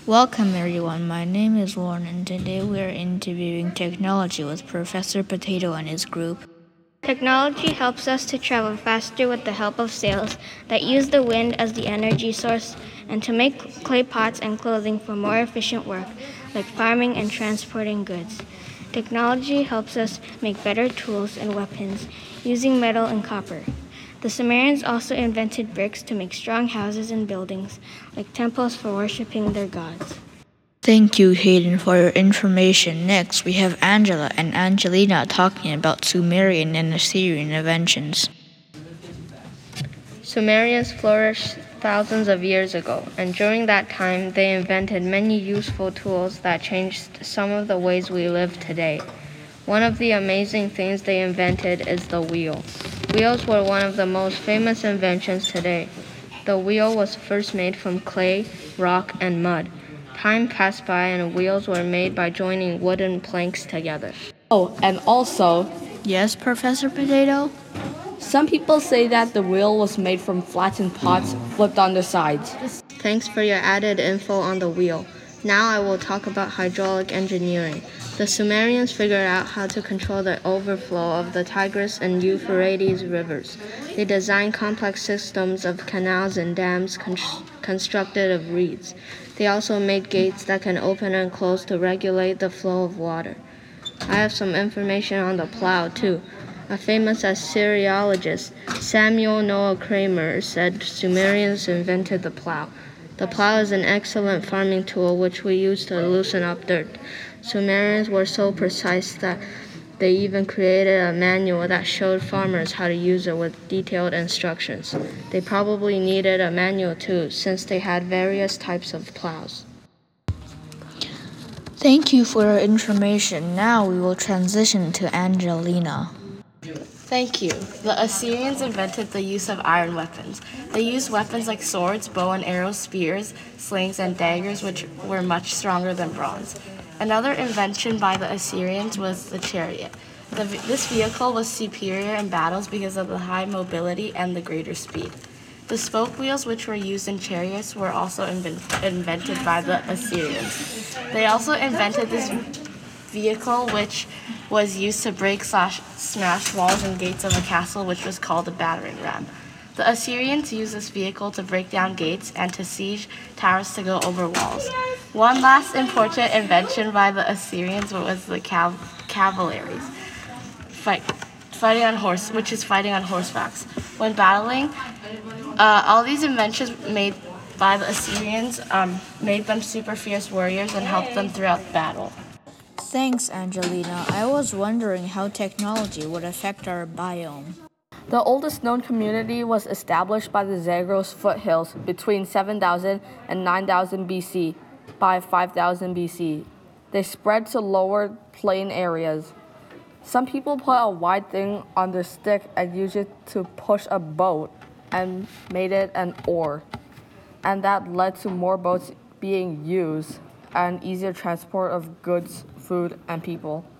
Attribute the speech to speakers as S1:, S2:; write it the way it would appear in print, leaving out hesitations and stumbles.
S1: Welcome everyone, my name is Lauren and today we are interviewing technology with Professor Potato and his group.
S2: Technology helps us to travel faster with the help of sails that use the wind as the energy source and to make clay pots and clothing for more efficient work, like farming and transporting goods. Technology helps us make better tools and weapons using metal and copper. The Sumerians also invented bricks to make strong houses and buildings, like temples for worshiping their gods.
S1: Thank you, Hayden, for your information. Next, we have Angela and Angelina talking about Sumerian and Assyrian inventions.
S3: Sumerians flourished thousands of years ago, and during that time they invented many useful tools that changed some of the ways we live today. One of the amazing things they invented is the wheel. Wheels were one of the most famous inventions today. The wheel was first made from clay, rock, and mud. Time passed by and wheels were made by joining wooden planks together.
S4: Oh, and also,
S1: Yes, Professor Potato?
S4: some people say that the wheel was made from flattened pots flipped on their sides.
S3: Thanks for your added info on the wheel. Now I will talk about hydraulic engineering. The Sumerians figured out how to control the overflow of the Tigris and Euphrates rivers. They designed complex systems of canals and dams constructed of reeds. They also made gates that can open and close to regulate the flow of water. I have some information on the plow, too. A famous Assyriologist, Samuel Noah Kramer, said Sumerians invented the plow. The plow is an excellent farming tool which we use to loosen up dirt. Sumerians were so precise that they even created a manual that showed farmers how to use it with detailed instructions. They probably needed a manual too, since they had various types of plows.
S1: Thank you for your information. Now we will transition to Angelina.
S5: Thank you. The Assyrians invented the use of iron weapons. They used weapons like swords, bow and arrows, spears, slings, and daggers, which were much stronger than bronze. Another invention by the Assyrians was the chariot. This vehicle was superior in battles because of the high mobility and the greater speed. The spoke wheels, which were used in chariots, were also invented by the Assyrians. They also invented this vehicle which was used to break smash walls and gates of a castle, which was called a battering ram. The Assyrians used this vehicle to break down gates and to siege towers to go over walls. One last important invention by the Assyrians was the cavalry, fighting on horseback. When battling, all these inventions made by the Assyrians made them super fierce warriors and helped them throughout the battle.
S1: Thanks, Angelina. I was wondering how technology would affect our biome.
S4: The oldest known community was established by the Zagros foothills between 7,000 and 9,000 BC by 5,000 BC. They spread to lower plain areas. Some people put a wide thing on their stick and used it to push a boat and made it an oar. And that led to more boats being used and easier transport of goods, food, and people.